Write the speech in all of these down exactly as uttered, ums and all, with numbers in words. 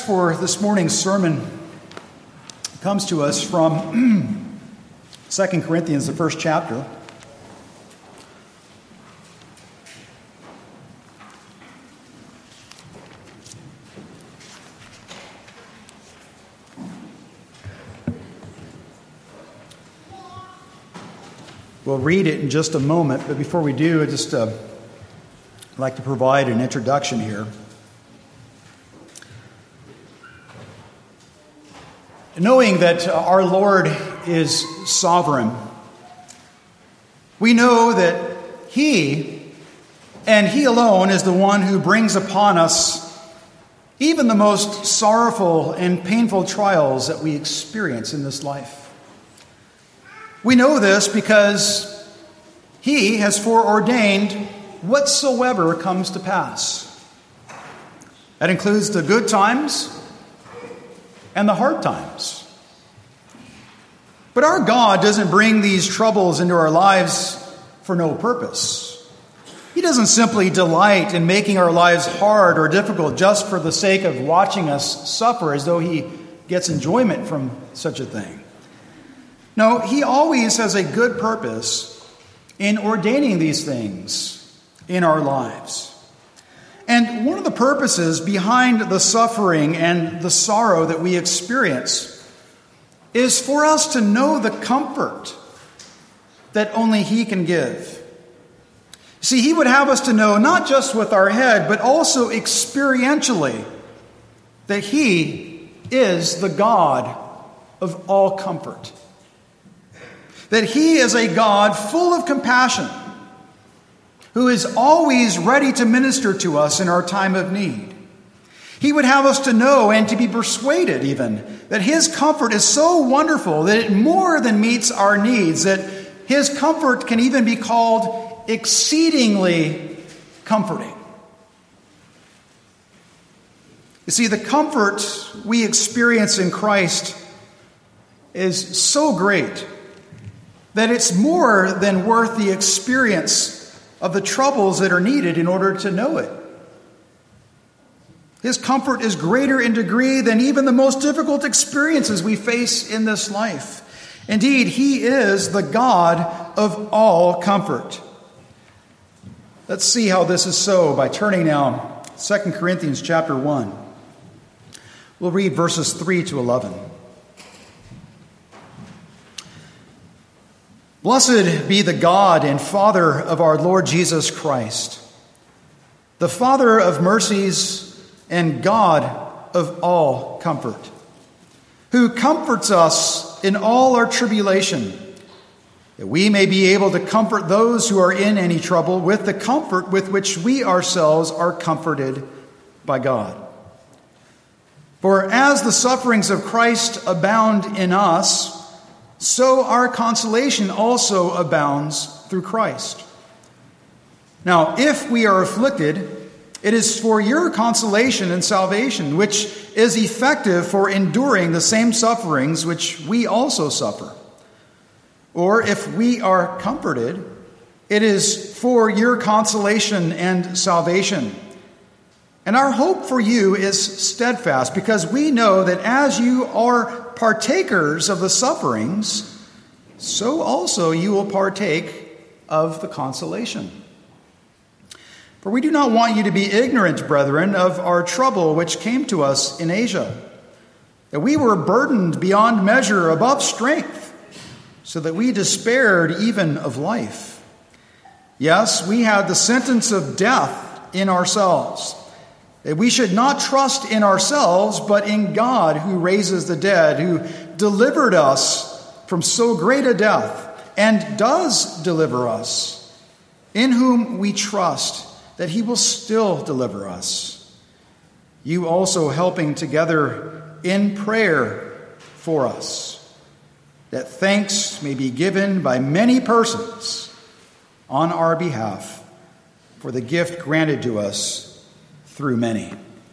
for this morning's sermon comes to us from Second Corinthians, the first chapter. We'll read it in just a moment, but before we do, I'd just uh, like to provide an introduction here. Knowing that our Lord is sovereign, we know that He, and He alone, is the one who brings upon us even the most sorrowful and painful trials that we experience in this life. We know this because He has foreordained whatsoever comes to pass. That includes the good times and the hard times. But our God doesn't bring these troubles into our lives for no purpose. He doesn't simply delight in making our lives hard or difficult just for the sake of watching us suffer, as though He gets enjoyment from such a thing. No, He always has a good purpose in ordaining these things in our lives. And one of the purposes behind the suffering and the sorrow that we experience is for us to know the comfort that only He can give. See, He would have us to know, not just with our head, but also experientially, that He is the God of all comfort. That He is a God full of compassion, who is always ready to minister to us in our time of need. He would have us to know and to be persuaded even that His comfort is so wonderful that it more than meets our needs, that His comfort can even be called exceedingly comforting. You see, the comfort we experience in Christ is so great that it's more than worth the experience of the troubles that are needed in order to know it. His comfort is greater in degree than even the most difficult experiences we face in this life. Indeed, He is the God of all comfort. Let's see how this is so by turning now to Second Corinthians chapter one. We'll read verses three to eleven. Blessed be the God and Father of our Lord Jesus Christ, the Father of mercies and God of all comfort, who comforts us in all our tribulation, that we may be able to comfort those who are in any trouble with the comfort with which we ourselves are comforted by God. For as the sufferings of Christ abound in us, so our consolation also abounds through Christ. Now, if we are afflicted, it is for your consolation and salvation, which is effective for enduring the same sufferings which we also suffer. Or if we are comforted, it is for your consolation and salvation. And our hope for you is steadfast, because we know that as you are partakers of the sufferings, so also you will partake of the consolation. For we do not want you to be ignorant, brethren, of our trouble which came to us in Asia, that we were burdened beyond measure, above strength, so that we despaired even of life. Yes, we had the sentence of death in ourselves, that we should not trust in ourselves, but in God who raises the dead, who delivered us from so great a death, and does deliver us, in whom we trust that He will still deliver us. You also helping together in prayer for us, that thanks may be given by many persons on our behalf for the gift granted to us through many.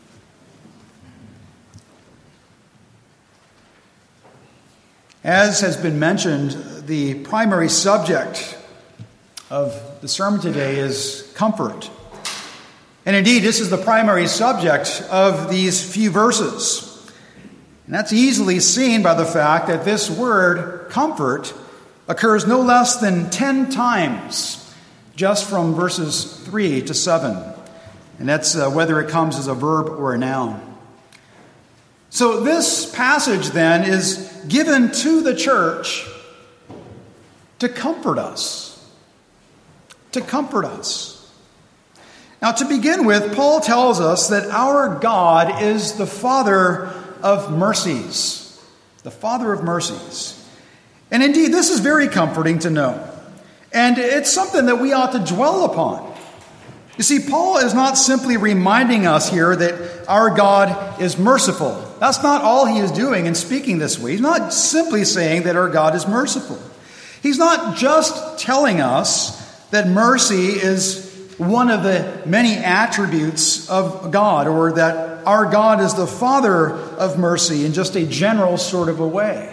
As has been mentioned, the primary subject of the sermon today is comfort. And indeed, this is the primary subject of these few verses. And that's easily seen by the fact that this word, comfort, occurs no less than ten times, just from verses three to seven. And that's uh, whether it comes as a verb or a noun. So this passage then is given to the church to comfort us. To comfort us. Now, to begin with, Paul tells us that our God is the Father of mercies. The Father of mercies. And indeed, this is very comforting to know. And it's something that we ought to dwell upon. You see, Paul is not simply reminding us here that our God is merciful. That's not all he is doing in speaking this way. He's not simply saying that our God is merciful. He's not just telling us that mercy is one of the many attributes of God, or that our God is the Father of mercy in just a general sort of a way.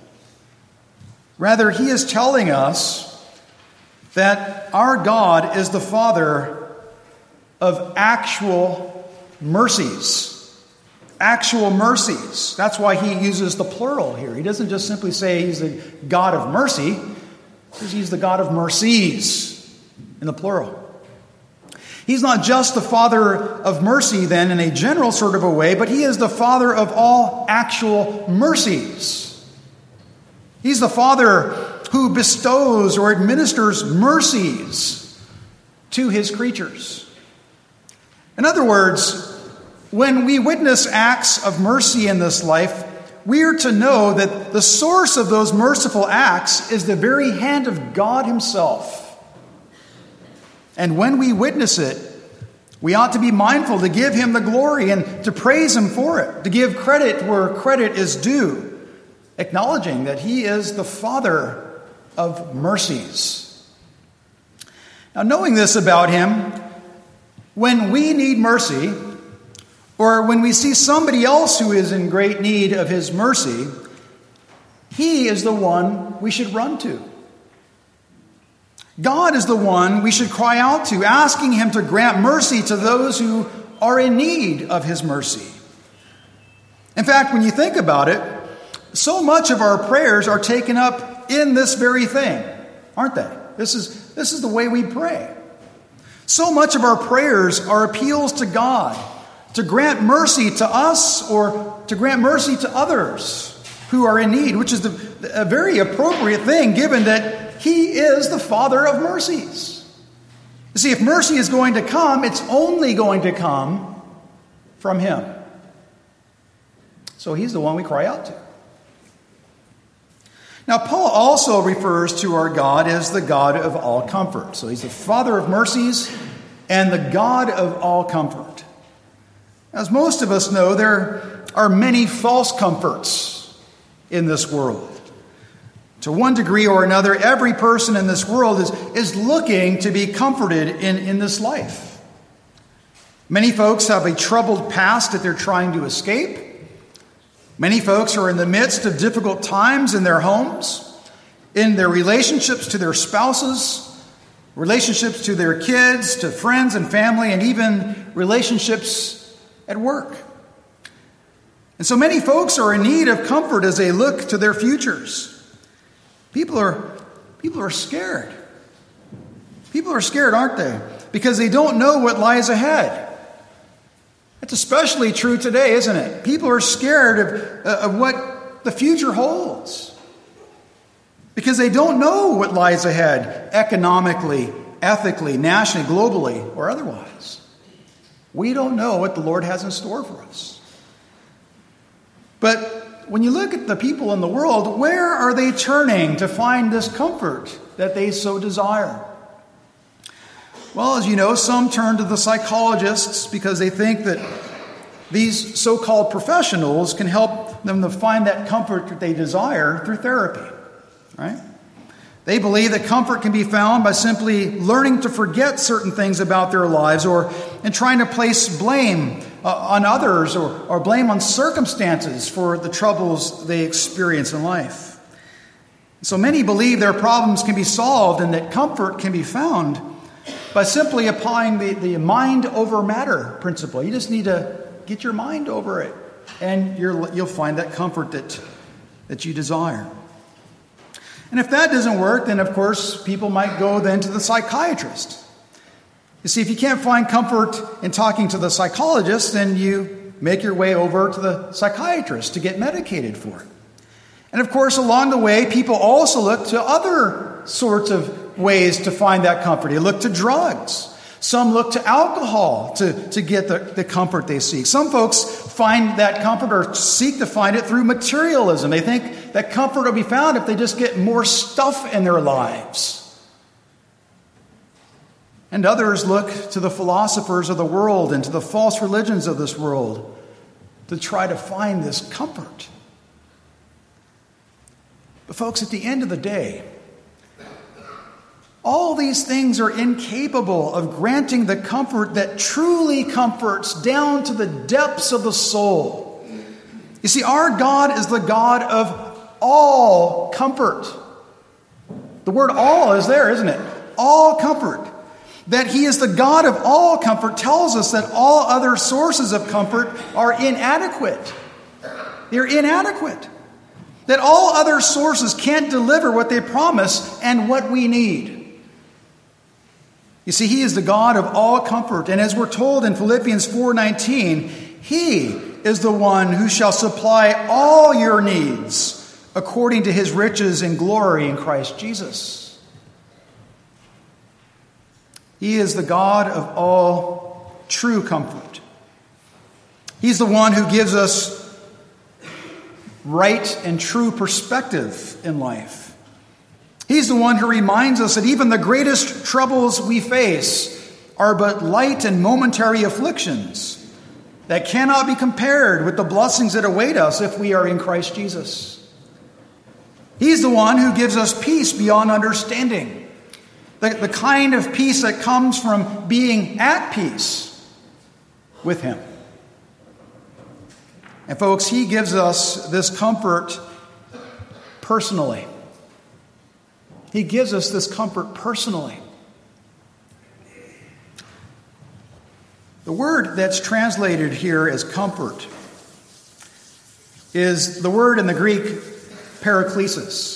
Rather, he is telling us that our God is the Father of actual mercies. Actual mercies. That's why he uses the plural here. He doesn't just simply say he's the God of mercy. He's the God of mercies in the plural. He's not just the Father of mercy then in a general sort of a way, but he is the Father of all actual mercies. He's the Father who bestows or administers mercies to his creatures. In other words, when we witness acts of mercy in this life, we are to know that the source of those merciful acts is the very hand of God himself. And when we witness it, we ought to be mindful to give him the glory and to praise him for it, to give credit where credit is due, acknowledging that he is the Father of mercies. Now, knowing this about him, when we need mercy, or when we see somebody else who is in great need of his mercy, he is the one we should run to. God is the one we should cry out to, asking him to grant mercy to those who are in need of his mercy. In fact, when you think about it, so much of our prayers are taken up in this very thing, aren't they? This is, this is the way we pray. So much of our prayers are appeals to God to grant mercy to us or to grant mercy to others who are in need, which is the, a very appropriate thing given that he is the Father of mercies. You see, if mercy is going to come, it's only going to come from him. So he's the one we cry out to. Now, Paul also refers to our God as the God of all comfort. So he's the Father of mercies and the God of all comfort. As most of us know, there are many false comforts in this world. To one degree or another, every person in this world is, is looking to be comforted in, in this life. Many folks have a troubled past that they're trying to escape. Many folks are in the midst of difficult times in their homes, in their relationships to their spouses, relationships to their kids, to friends and family, and even relationships at work. And so many folks are in need of comfort as they look to their futures. People are, people are scared. People are scared, aren't they? Because they don't know what lies ahead. It's especially true today, isn't it? People are scared of, uh, of what the future holds. Because they don't know what lies ahead economically, ethically, nationally, globally, or otherwise. We don't know what the Lord has in store for us. But when you look at the people in the world, where are they turning to find this comfort that they so desire? Well, as you know, some turn to the psychologists because they think that these so-called professionals can help them to find that comfort that they desire through therapy, right? They believe that comfort can be found by simply learning to forget certain things about their lives or in trying to place blame uh, on others or, or blame on circumstances for the troubles they experience in life. So many believe their problems can be solved and that comfort can be found by simply applying the, the mind over matter principle. You just need to get your mind over it, and you're, you'll find that comfort that, that you desire. And if that doesn't work, then of course people might go then to the psychiatrist. You see, if you can't find comfort in talking to the psychologist, then you make your way over to the psychiatrist to get medicated for it. And of course, along the way, people also look to other sorts of ways to find that comfort. They look to drugs. Some look to alcohol to, to get the, the comfort they seek. Some folks find that comfort or seek to find it through materialism. They think that comfort will be found if they just get more stuff in their lives. And others look to the philosophers of the world and to the false religions of this world to try to find this comfort. But folks, at the end of the day, all these things are incapable of granting the comfort that truly comforts down to the depths of the soul. You see, our God is the God of all comfort. The word all is there, isn't it? All comfort. That he is the God of all comfort tells us that all other sources of comfort are inadequate. They're inadequate. That all other sources can't deliver what they promise and what we need. You see, he is the God of all comfort. And as we're told in Philippians four nineteen, he is the one who shall supply all your needs according to his riches and glory in Christ Jesus. He is the God of all true comfort. He's the one who gives us right and true perspective in life. He's the one who reminds us that even the greatest troubles we face are but light and momentary afflictions that cannot be compared with the blessings that await us if we are in Christ Jesus. He's the one who gives us peace beyond understanding. The, the kind of peace that comes from being at peace with him. And folks, he gives us this comfort personally. He gives us this comfort personally. The word that's translated here as comfort is the word in the Greek paraklesis.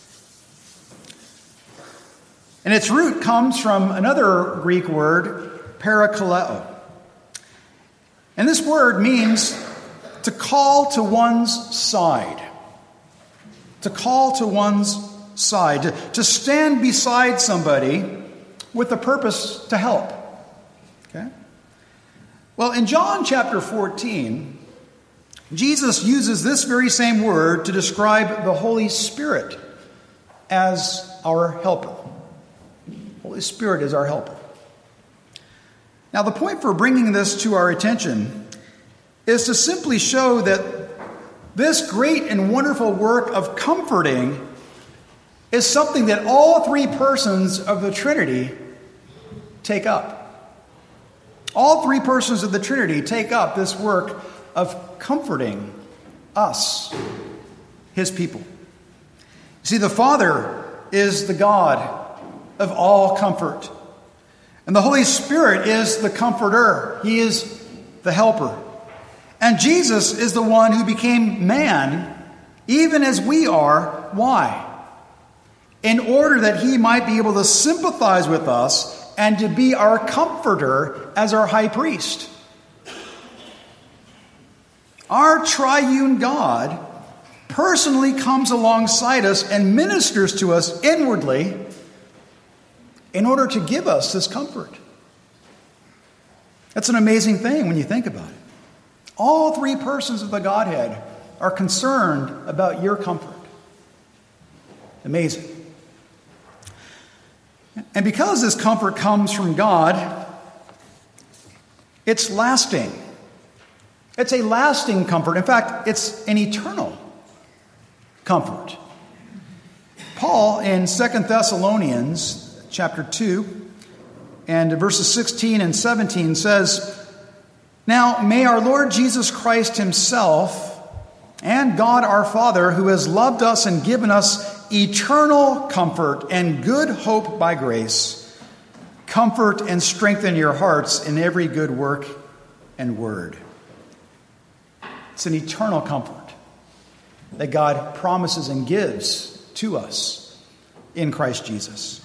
And its root comes from another Greek word, parakaleo. And this word means to call to one's side. To call to one's side. To, to stand beside somebody with the purpose to help. Okay? Well, in John chapter fourteen, Jesus uses this very same word to describe the Holy Spirit as our helper. Holy Spirit is our helper. Now, the point for bringing this to our attention is to simply show that this great and wonderful work of comforting is something that all three persons of the Trinity take up. All three persons of the Trinity take up this work of comforting us, his people. See, the Father is the God of all comfort. And the Holy Spirit is the comforter. He is the helper. And Jesus is the one who became man, even as we are. Why? In order that he might be able to sympathize with us and to be our comforter as our high priest. Our triune God personally comes alongside us and ministers to us inwardly in order to give us this comfort. That's an amazing thing when you think about it. All three persons of the Godhead are concerned about your comfort. Amazing. And because this comfort comes from God, it's lasting. It's a lasting comfort. In fact, it's an eternal comfort. Paul in Second Thessalonians chapter two and verses sixteen and seventeen says, "Now may our Lord Jesus Christ himself and God our Father, who has loved us and given us eternal comfort and good hope by grace, comfort and strengthen your hearts in every good work and word. It's an eternal comfort that God promises and gives to us in Christ Jesus.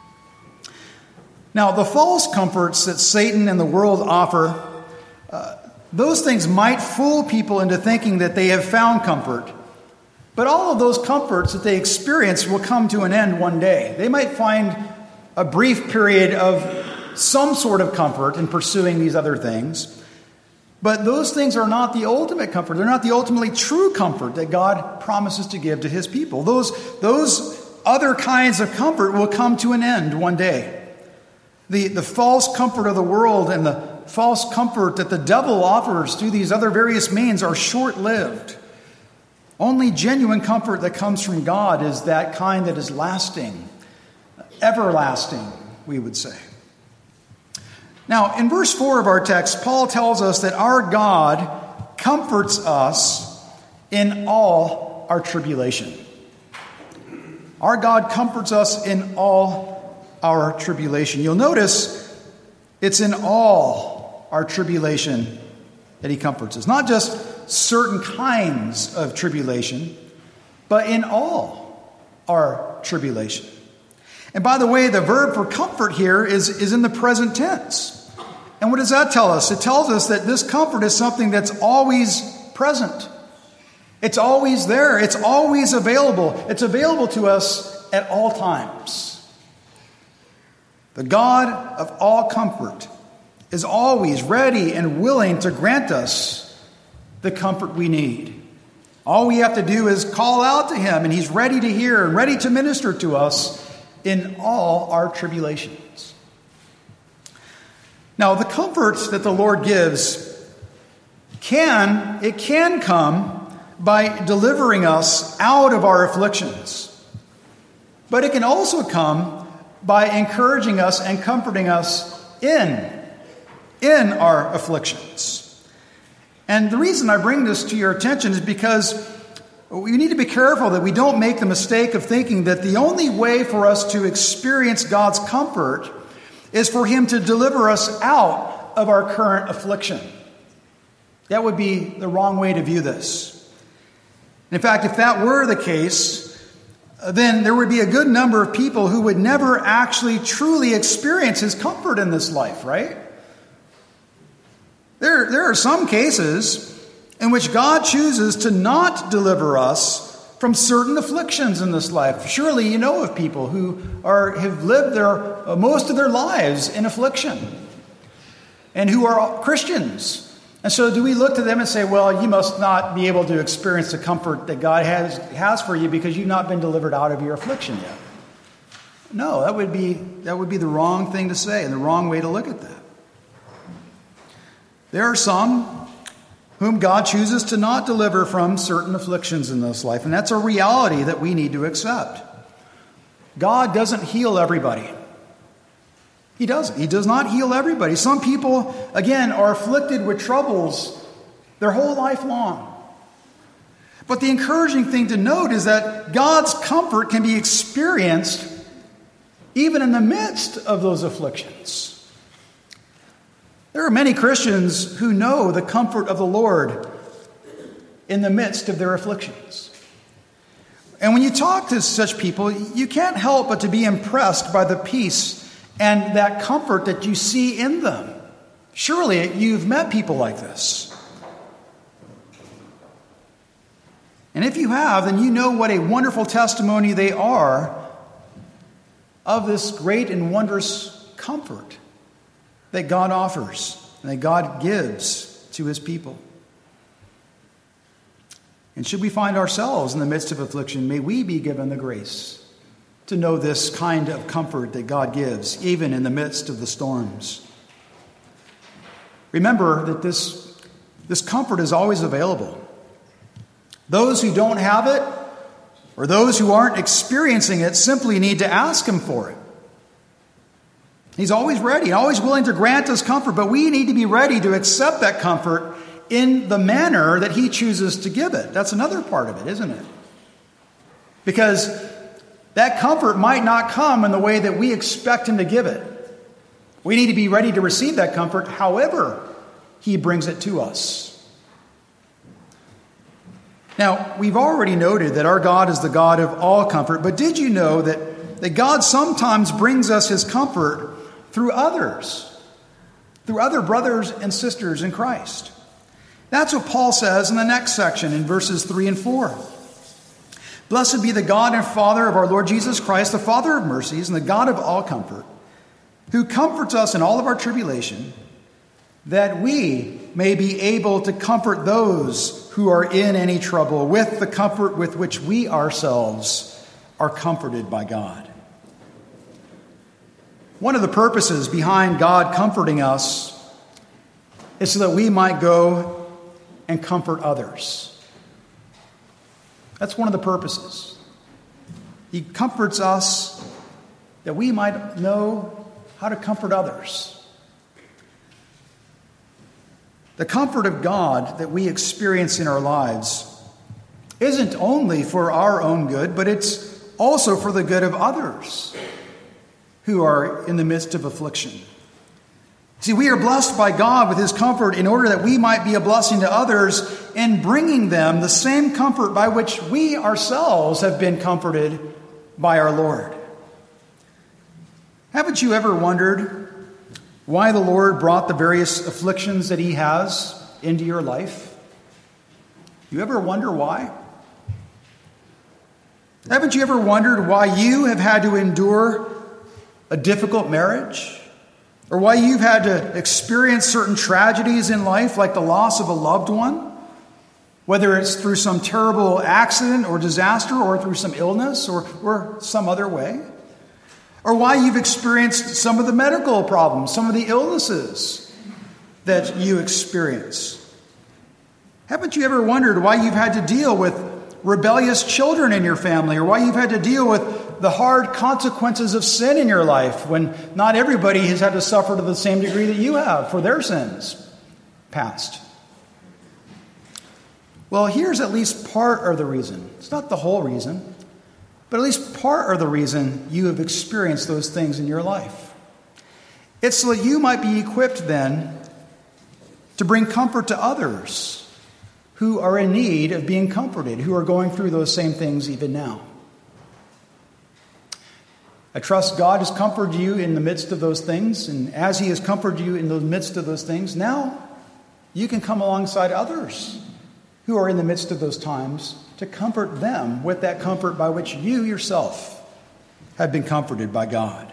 Now, the false comforts that Satan and the world offer, uh, those things might fool people into thinking that they have found comfort. But all of those comforts that they experience will come to an end one day. They might find a brief period of some sort of comfort in pursuing these other things. But those things are not the ultimate comfort. They're not the ultimately true comfort that God promises to give to his people. Those, those other kinds of comfort will come to an end one day. The, the false comfort of the world and the false comfort that the devil offers through these other various means are short-lived. Only genuine comfort that comes from God is that kind that is lasting, everlasting, we would say. Now, in verse four of our text, Paul tells us that our God comforts us in all our tribulation. Our God comforts us in all our tribulation. You'll notice it's in all our tribulation that he comforts us. Not just certain kinds of tribulation, but in all our tribulation. And by the way, the verb for comfort here is, is in the present tense. And what does that tell us? It tells us that this comfort is something that's always present. It's always there. It's always available. It's available to us at all times. The God of all comfort is always ready and willing to grant us the comfort we need. All we have to do is call out to him, and he's ready to hear and ready to minister to us in all our tribulations. Now, the comfort that the Lord gives can, it can come by delivering us out of our afflictions. But it can also come by encouraging us and comforting us in, in our afflictions. And the reason I bring this to your attention is because we need to be careful that we don't make the mistake of thinking that the only way for us to experience God's comfort is for him to deliver us out of our current affliction. That would be the wrong way to view this. In fact, if that were the case, then there would be a good number of people who would never actually truly experience his comfort in this life, right? There, there are some cases in which God chooses to not deliver us from certain afflictions in this life. Surely you know of people who are have lived their uh, most of their lives in affliction and who are Christians. And so do we look to them and say, well, you must not be able to experience the comfort that God has, has for you because you've not been delivered out of your affliction yet? No, that would be that would be the wrong thing to say and the wrong way to look at that. There are some whom God chooses to not deliver from certain afflictions in this life. And that's a reality that we need to accept. God doesn't heal everybody. He doesn't. He does not heal everybody. Some people, again, are afflicted with troubles their whole life long. But the encouraging thing to note is that God's comfort can be experienced even in the midst of those afflictions. There are many Christians who know the comfort of the Lord in the midst of their afflictions. And when you talk to such people, you can't help but to be impressed by the peace and that comfort that you see in them. Surely you've met people like this. And if you have, then you know what a wonderful testimony they are of this great and wondrous comfort that God offers and that God gives to his people. And should we find ourselves in the midst of affliction, may we be given the grace to know this kind of comfort that God gives, even in the midst of the storms. Remember that this, this comfort is always available. Those who don't have it, or those who aren't experiencing it, simply need to ask him for it. He's always ready, always willing to grant us comfort, but we need to be ready to accept that comfort in the manner that he chooses to give it. That's another part of it, isn't it? Because that comfort might not come in the way that we expect him to give it. We need to be ready to receive that comfort however he brings it to us. Now, we've already noted that our God is the God of all comfort, but did you know that, that God sometimes brings us his comfort through others, through other brothers and sisters in Christ? That's what Paul says in the next section in verses three and four. Blessed be the God and Father of our Lord Jesus Christ, the Father of mercies and the God of all comfort, who comforts us in all of our tribulation, that we may be able to comfort those who are in any trouble with the comfort with which we ourselves are comforted by God. One of the purposes behind God comforting us is so that we might go and comfort others. That's one of the purposes. He comforts us that we might know how to comfort others. The comfort of God that we experience in our lives isn't only for our own good, but it's also for the good of others who are in the midst of affliction. See, we are blessed by God with his comfort in order that we might be a blessing to others in bringing them the same comfort by which we ourselves have been comforted by our Lord. Haven't you ever wondered why the Lord brought the various afflictions that he has into your life? You ever wonder why? Haven't you ever wondered why you have had to endure a difficult marriage? Or why you've had to experience certain tragedies in life, like the loss of a loved one? Whether it's through some terrible accident or disaster, or through some illness, or, or some other way? Or why you've experienced some of the medical problems, some of the illnesses that you experience. Haven't you ever wondered why you've had to deal with rebellious children in your family, or why you've had to deal with the hard consequences of sin in your life when not everybody has had to suffer to the same degree that you have for their sins past? Well, here's at least part of the reason. It's not the whole reason. But at least part of the reason you have experienced those things in your life. It's so that you might be equipped then to bring comfort to others who are in need of being comforted, who are going through those same things even now. I trust God has comforted you in the midst of those things, and as he has comforted you in the midst of those things, now you can come alongside others who are in the midst of those times to comfort them with that comfort by which you yourself have been comforted by God.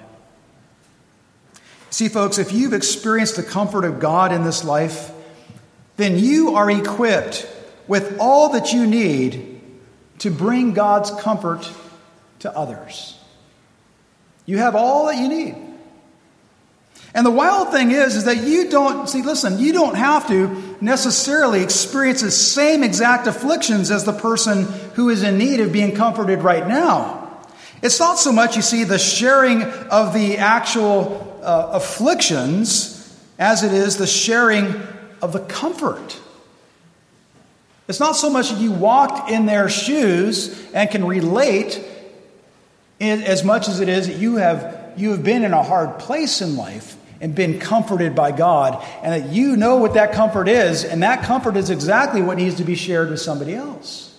See, folks, if you've experienced the comfort of God in this life, then you are equipped with all that you need to bring God's comfort to others. You have all that you need. And the wild thing is, is that you don't, see, listen, you don't have to necessarily experience the same exact afflictions as the person who is in need of being comforted right now. It's not so much, you see, the sharing of the actual uh, afflictions as it is the sharing of the comfort. It's not so much that you walked in their shoes and can relate in, as much as it is that you have, you have been in a hard place in life and been comforted by God, and that you know what that comfort is, and that comfort is exactly what needs to be shared with somebody else.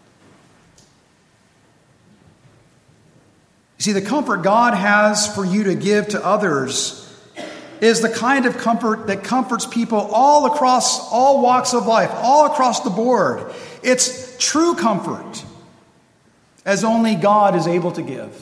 You see, the comfort God has for you to give to others is the kind of comfort that comforts people all across all walks of life, all across the board. It's true comfort, as only God is able to give.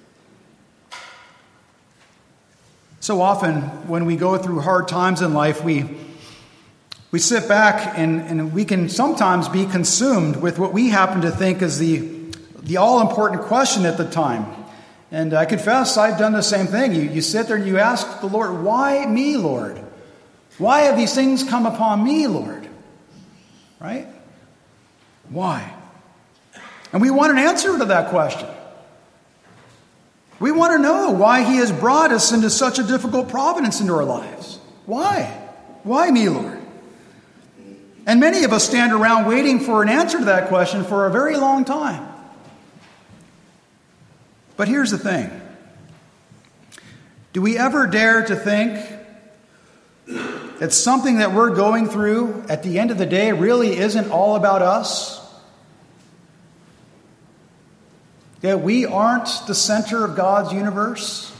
So often, when we go through hard times in life, we we sit back and, and we can sometimes be consumed with what we happen to think is the, the all-important question at the time. And I confess, I've done the same thing. You, you sit there and you ask the Lord, why me, Lord? Why have these things come upon me, Lord? Right? Why? And we want an answer to that question. We want to know why he has brought us into such a difficult providence into our lives. Why? Why me, Lord? And many of us stand around waiting for an answer to that question for a very long time. But here's the thing. Do we ever dare to think that something that we're going through at the end of the day really isn't all about us? That we aren't the center of God's universe?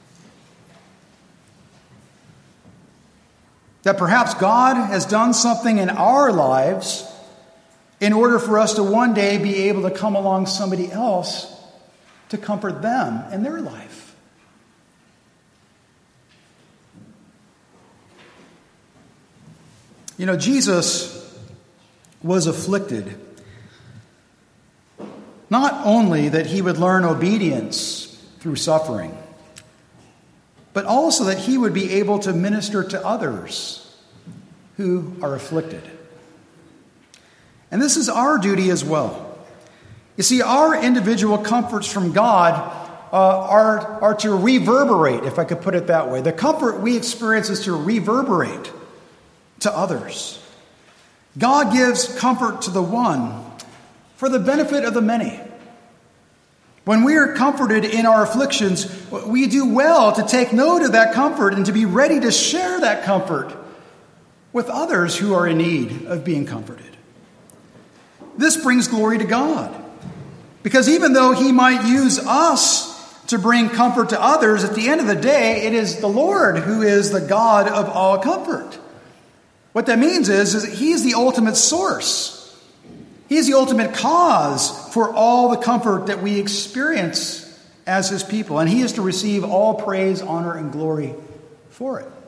That perhaps God has done something in our lives in order for us to one day be able to come along somebody else to comfort them in their life. You know, Jesus was afflicted, not only that he would learn obedience through suffering, but also that he would be able to minister to others who are afflicted. And this is our duty as well. You see, our individual comforts from God uh, are, are to reverberate, if I could put it that way. The comfort we experience is to reverberate to others. God gives comfort to the one for the benefit of the many. When we are comforted in our afflictions, we do well to take note of that comfort and to be ready to share that comfort with others who are in need of being comforted. This brings glory to God, because even though he might use us to bring comfort to others, at the end of the day, it is the Lord who is the God of all comfort. What that means is, is that he is the ultimate source. He is the ultimate cause for all the comfort that we experience as his people. And he is to receive all praise, honor, and glory for it.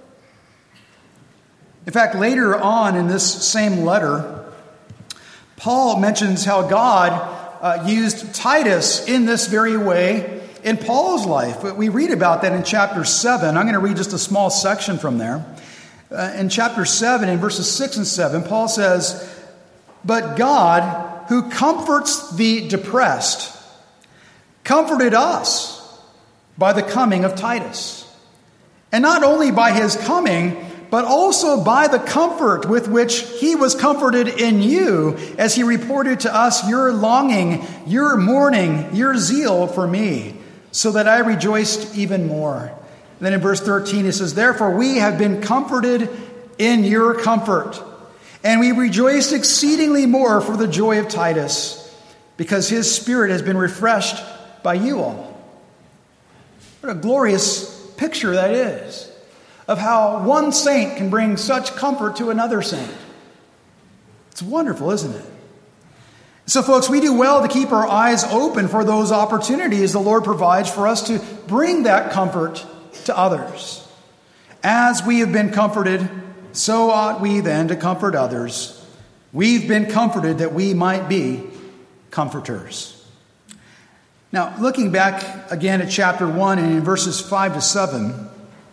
In fact, later on in this same letter, Paul mentions how God uh, used Titus in this very way in Paul's life. We read about that in chapter seven. I'm going to read just a small section from there. Uh, in chapter seven, in verses six and seven, Paul says, "But God, who comforts the depressed, comforted us by the coming of Titus. And not only by his coming, but also by the comfort with which he was comforted in you, as he reported to us your longing, your mourning, your zeal for me, so that I rejoiced even more." And then in verse thirteen it says, "Therefore we have been comforted in your comfort, and we rejoiced exceedingly more for the joy of Titus, because his spirit has been refreshed by you all." What a glorious picture that is of how one saint can bring such comfort to another saint. It's wonderful, isn't it? So, folks, we do well to keep our eyes open for those opportunities the Lord provides for us to bring that comfort to others. As we have been comforted, so ought we then to comfort others. We've been comforted that we might be comforters. Now, looking back again at chapter one and in verses five to seven,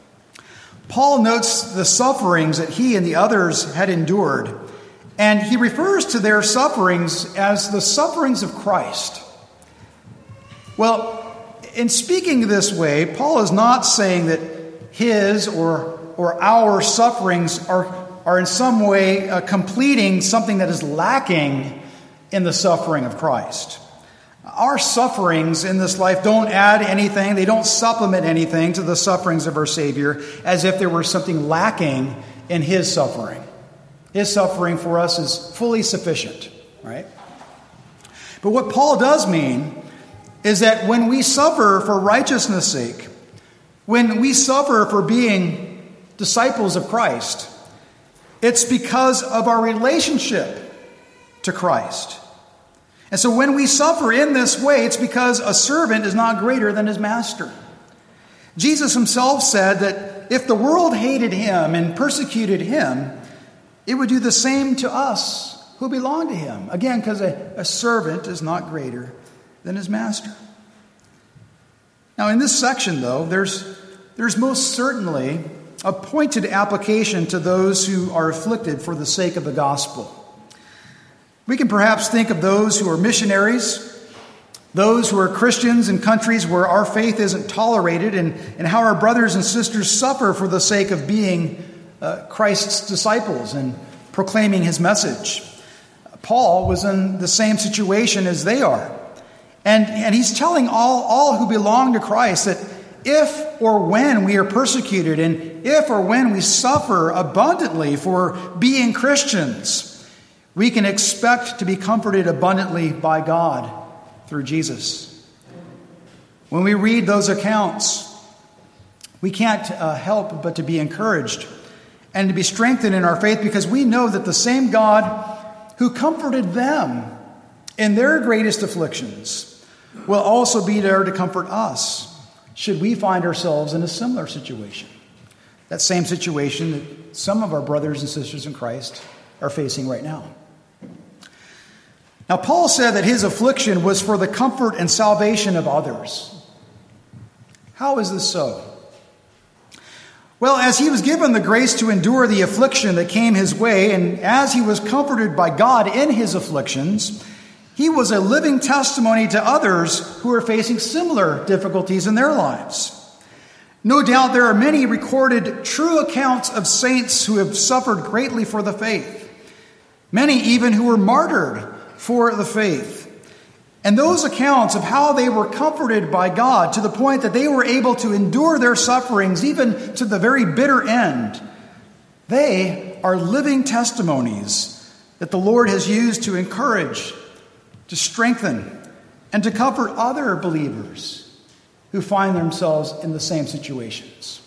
Paul notes the sufferings that he and the others had endured, and he refers to their sufferings as the sufferings of Christ. Well, in speaking this way, Paul is not saying that his or, or our sufferings are, are in some way uh, completing something that is lacking in the suffering of Christ. Our sufferings in this life don't add anything, they don't supplement anything to the sufferings of our Savior, as if there were something lacking in his suffering. His suffering for us is fully sufficient, right? But what Paul does mean is that when we suffer for righteousness' sake, when we suffer for being disciples of Christ, it's because of our relationship to Christ. And so when we suffer in this way, it's because a servant is not greater than his master. Jesus himself said that if the world hated him and persecuted him, it would do the same to us who belong to him. Again, because a, a servant is not greater than his master. Now, in this section, though, there's, there's most certainly a pointed application to those who are afflicted for the sake of the gospel. We can perhaps think of those who are missionaries, those who are Christians in countries where our faith isn't tolerated, and, and how our brothers and sisters suffer for the sake of being uh, Christ's disciples and proclaiming his message. Paul was in the same situation as they are. And, and he's telling all, all who belong to Christ that if or when we are persecuted, and if or when we suffer abundantly for being Christians, we can expect to be comforted abundantly by God through Jesus. When we read those accounts, we can't uh, help but to be encouraged and to be strengthened in our faith, because we know that the same God who comforted them in their greatest afflictions will also be there to comfort us should we find ourselves in a similar situation. That same situation that some of our brothers and sisters in Christ are facing right now. Now, Paul said that his affliction was for the comfort and salvation of others. How is this so? Well, as he was given the grace to endure the affliction that came his way, and as he was comforted by God in his afflictions, he was a living testimony to others who are facing similar difficulties in their lives. No doubt there are many recorded true accounts of saints who have suffered greatly for the faith, many even who were martyred for the faith. And those accounts of how they were comforted by God to the point that they were able to endure their sufferings even to the very bitter end, they are living testimonies that the Lord has used to encourage, to strengthen, and to comfort other believers who find themselves in the same situations.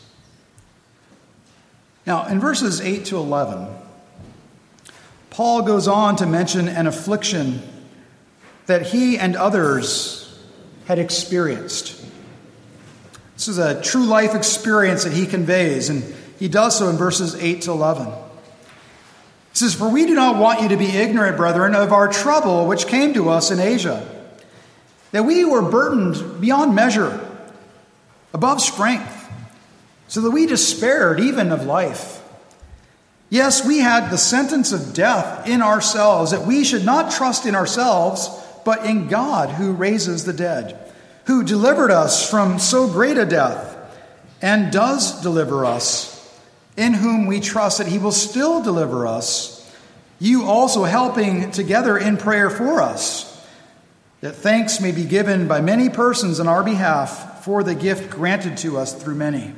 Now, in verses eight to eleven, Paul goes on to mention an affliction that he and others had experienced. This is a true life experience that he conveys, and he does so in verses eight to eleven. He says, "For we do not want you to be ignorant, brethren, of our trouble which came to us in Asia, that we were burdened beyond measure, above strength, so that we despaired even of life. Yes, we had the sentence of death in ourselves, that we should not trust in ourselves, but in God who raises the dead, who delivered us from so great a death, and does deliver us, in whom we trust that he will still deliver us, you also helping together in prayer for us, that thanks may be given by many persons on our behalf for the gift granted to us through many."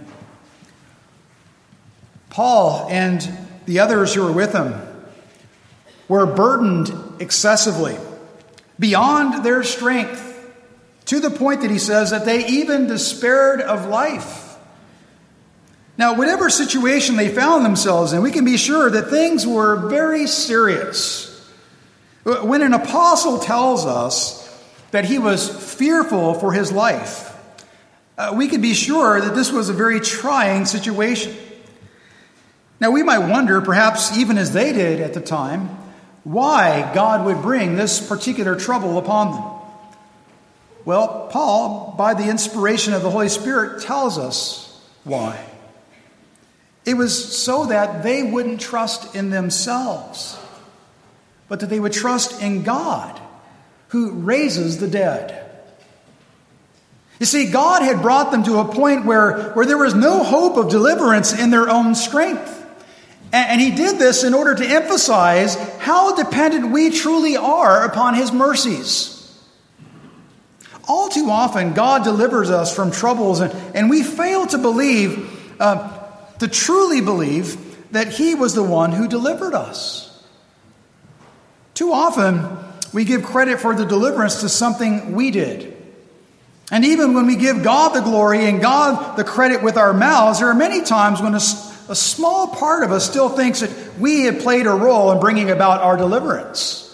Paul and the others who were with him were burdened excessively, beyond their strength, to the point that he says that they even despaired of life. Now, whatever situation they found themselves in, we can be sure that things were very serious. When an apostle tells us that he was fearful for his life, uh, we can be sure that this was a very trying situation. Now, we might wonder, perhaps even as they did at the time, why God would bring this particular trouble upon them. Well, Paul, by the inspiration of the Holy Spirit, tells us why. It was so that they wouldn't trust in themselves, but that they would trust in God, who raises the dead. You see, God had brought them to a point where, where there was no hope of deliverance in their own strength. And he did this in order to emphasize how dependent we truly are upon his mercies. All too often, God delivers us from troubles, and, and we fail to believe, uh, to truly believe, that he was the one who delivered us. Too often, we give credit for the deliverance to something we did. And even when we give God the glory and God the credit with our mouths, there are many times when a A small part of us still thinks that we have played a role in bringing about our deliverance.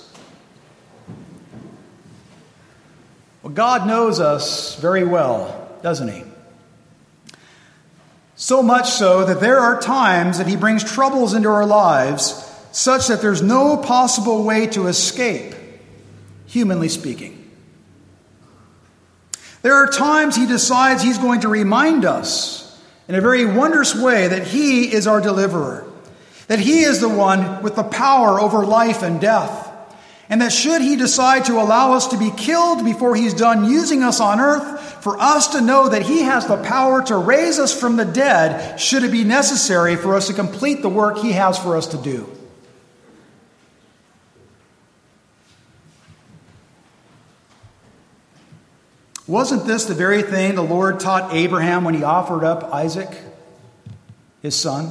Well, God knows us very well, doesn't he? So much so that there are times that he brings troubles into our lives such that there's no possible way to escape, humanly speaking. There are times he decides he's going to remind us in a very wondrous way that he is our deliverer, that he is the one with the power over life and death, and that should he decide to allow us to be killed before he's done using us on earth, for us to know that he has the power to raise us from the dead should it be necessary for us to complete the work he has for us to do. Wasn't this the very thing the Lord taught Abraham when he offered up Isaac, his son?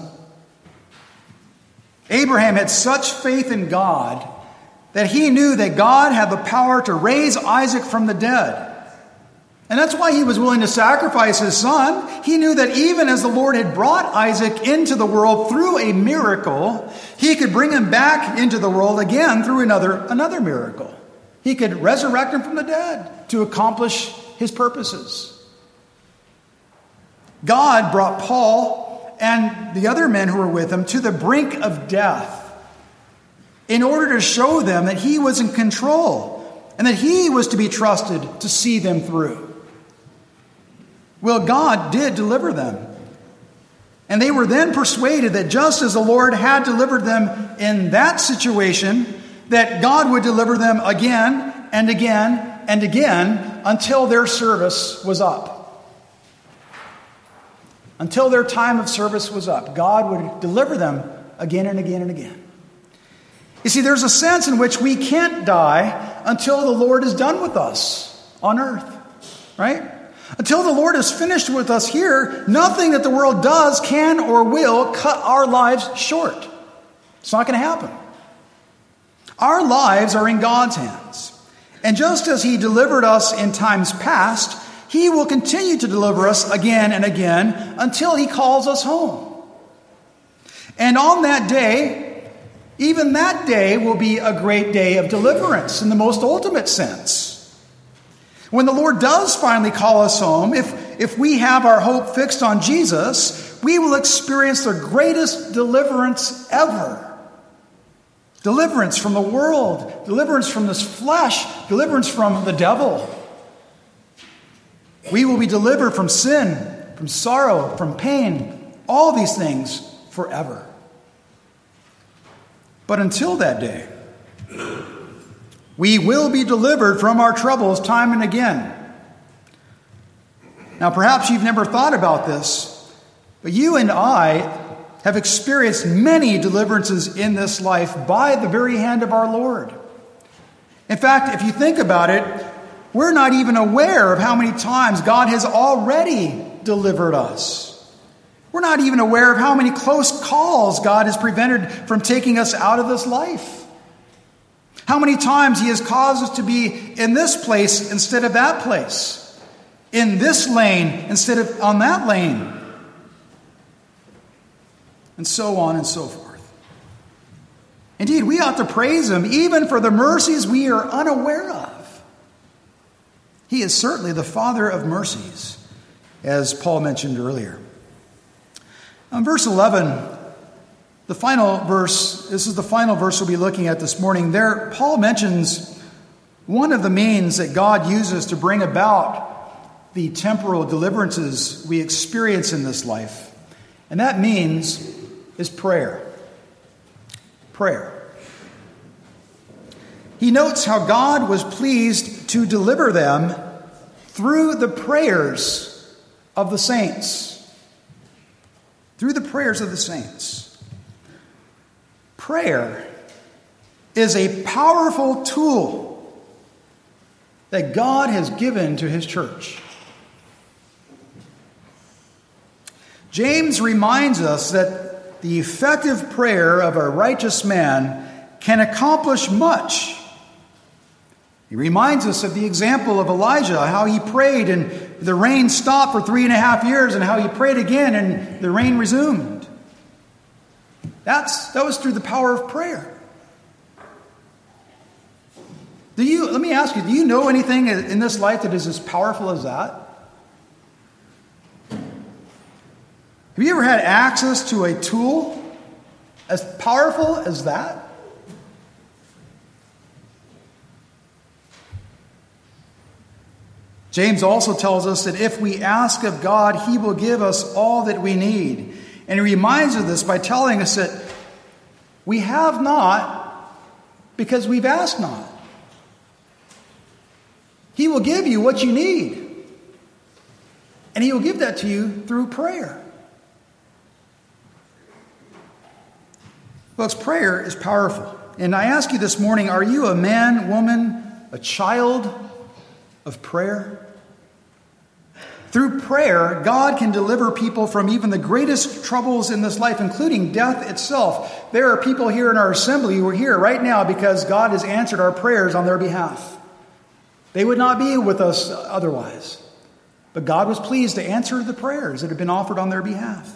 Abraham had such faith in God that he knew that God had the power to raise Isaac from the dead. And that's why he was willing to sacrifice his son. He knew that even as the Lord had brought Isaac into the world through a miracle, he could bring him back into the world again through another, another miracle. He could resurrect him from the dead to accomplish his purposes. God brought Paul and the other men who were with him to the brink of death in order to show them that he was in control and that he was to be trusted to see them through. Well, God did deliver them. And they were then persuaded that just as the Lord had delivered them in that situation, that God would deliver them again and again and again until their service was up. Until their time of service was up, God would deliver them again and again and again. You see, there's a sense in which we can't die until the Lord is done with us on earth, right? Until the Lord is finished with us here, nothing that the world does can or will cut our lives short. It's not going to happen. Our lives are in God's hands. And just as He delivered us in times past, He will continue to deliver us again and again until He calls us home. And on that day, even that day will be a great day of deliverance in the most ultimate sense. When the Lord does finally call us home, if, if we have our hope fixed on Jesus, we will experience the greatest deliverance ever. Deliverance from the world, deliverance from this flesh, deliverance from the devil. We will be delivered from sin, from sorrow, from pain, all these things forever. But until that day, we will be delivered from our troubles time and again. Now, perhaps you've never thought about this, but you and I have experienced many deliverances in this life by the very hand of our Lord. In fact, if you think about it, we're not even aware of how many times God has already delivered us. We're not even aware of how many close calls God has prevented from taking us out of this life. How many times He has caused us to be in this place instead of that place, in this lane instead of on that lane, and so on and so forth. Indeed, we ought to praise Him even for the mercies we are unaware of. He is certainly the Father of mercies, as Paul mentioned earlier. On verse eleven, the final verse, this is the final verse we'll be looking at this morning. There, Paul mentions one of the means that God uses to bring about the temporal deliverances we experience in this life. And that means is prayer. Prayer. He notes how God was pleased to deliver them through the prayers of the saints. Through the prayers of the saints. Prayer is a powerful tool that God has given to His church. James reminds us that the effective prayer of a righteous man can accomplish much. He reminds us of the example of Elijah, how he prayed and the rain stopped for three and a half years, and how he prayed again and the rain resumed. That's, that was through the power of prayer. Do you, let me ask you, do you know anything in this life that is as powerful as that? Have you ever had access to a tool as powerful as that? James also tells us that if we ask of God, He will give us all that we need. And he reminds us of this by telling us that we have not because we've asked not. He will give you what you need. And He will give that to you through prayer. Folks, prayer is powerful. And I ask you this morning, are you a man, woman, a child of prayer? Through prayer, God can deliver people from even the greatest troubles in this life, including death itself. There are people here in our assembly who are here right now because God has answered our prayers on their behalf. They would not be with us otherwise. But God was pleased to answer the prayers that have been offered on their behalf.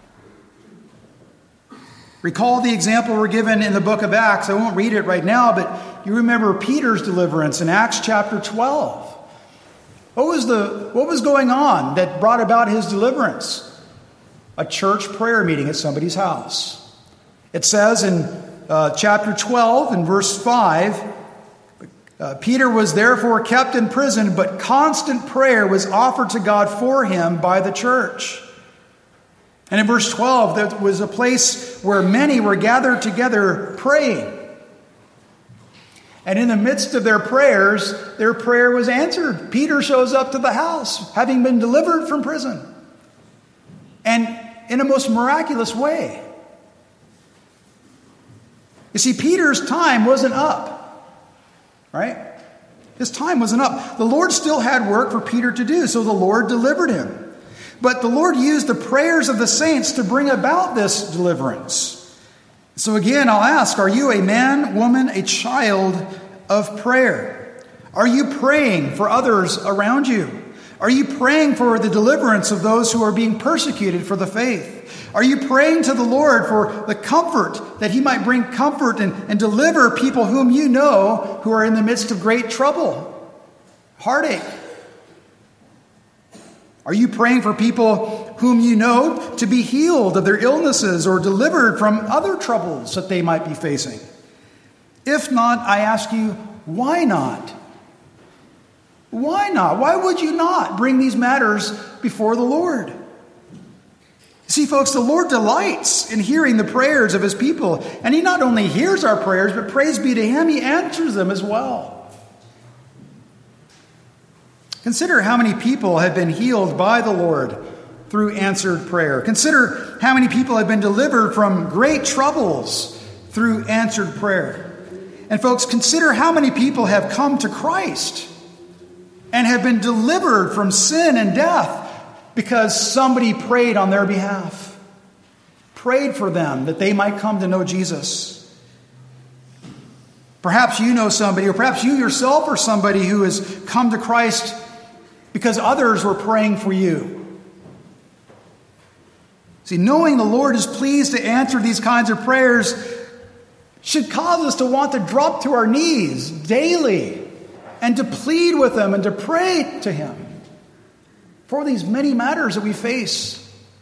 Recall the example we're given in the book of Acts. I won't read it right now, but you remember Peter's deliverance in Acts chapter twelve. What was the what was going on that brought about his deliverance? A church prayer meeting at somebody's house. It says in uh, chapter twelve, in verse five, uh, Peter was therefore kept in prison, but constant prayer was offered to God for him by the church. And in verse twelve, there was a place where many were gathered together praying. And in the midst of their prayers, their prayer was answered. Peter shows up to the house, having been delivered from prison. And in a most miraculous way. You see, Peter's time wasn't up. Right? His time wasn't up. The Lord still had work for Peter to do, so the Lord delivered him. But the Lord used the prayers of the saints to bring about this deliverance. So again, I'll ask, are you a man, woman, a child of prayer? Are you praying for others around you? Are you praying for the deliverance of those who are being persecuted for the faith? Are you praying to the Lord for the comfort, that he might bring comfort and, and deliver people whom you know who are in the midst of great trouble, heartache? Are you praying for people whom you know to be healed of their illnesses or delivered from other troubles that they might be facing? If not, I ask you, why not? Why not? Why would you not bring these matters before the Lord? See, folks, the Lord delights in hearing the prayers of his people. And he not only hears our prayers, but praise be to him, he answers them as well. Consider how many people have been healed by the Lord through answered prayer. Consider how many people have been delivered from great troubles through answered prayer. And folks, consider how many people have come to Christ and have been delivered from sin and death because somebody prayed on their behalf, prayed for them that they might come to know Jesus. Perhaps you know somebody, or perhaps you yourself are somebody who has come to Christ because others were praying for you. See, knowing the Lord is pleased to answer these kinds of prayers should cause us to want to drop to our knees daily and to plead with him and to pray to him for these many matters that we face.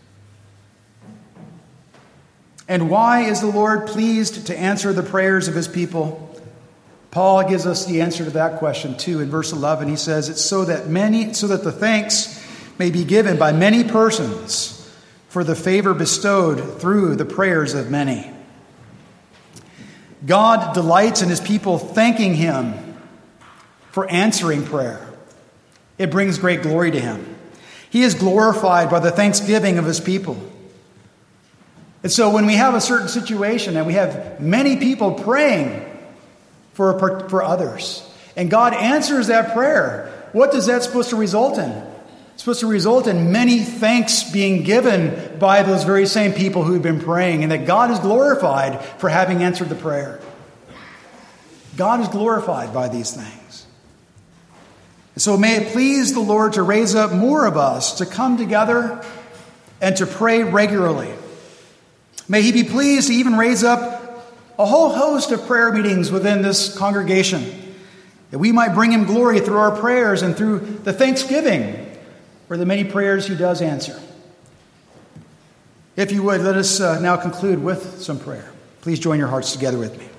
And why is the Lord pleased to answer the prayers of his people? Paul gives us the answer to that question too. In verse eleven, he says, it's so that many, so that the thanks may be given by many persons for the favor bestowed through the prayers of many. God delights in his people thanking him for answering prayer. It brings great glory to him. He is glorified by the thanksgiving of his people. And so when we have a certain situation and we have many people praying for, for others, and God answers that prayer, what is that supposed to result in? It's supposed to result in many thanks being given by those very same people who've been praying, and that God is glorified for having answered the prayer. God is glorified by these things. And so may it please the Lord to raise up more of us to come together and to pray regularly. May he be pleased to even raise up a whole host of prayer meetings within this congregation, that we might bring him glory through our prayers and through the thanksgiving for the many prayers he does answer. If you would, let us uh, now conclude with some prayer. Please join your hearts together with me.